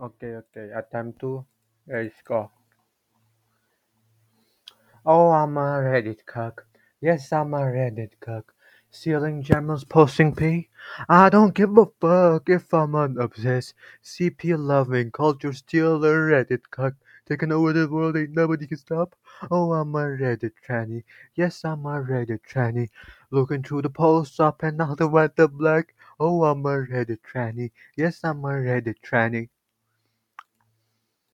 Okay, okay. Attempt to. Let's go. Oh, I'm a Reddit cock. Yes, I'm a Reddit cock. Stealing gems, posting P. I don't give a fuck if I'm an obsessed. CP loving culture stealer, Reddit cock. Taking over the world, ain't nobody can stop. Oh, I'm a Reddit tranny. Yes, I'm a Reddit tranny. Looking through the posts up and out the white the black. Oh, I'm a Reddit tranny. Yes, I'm a Reddit tranny.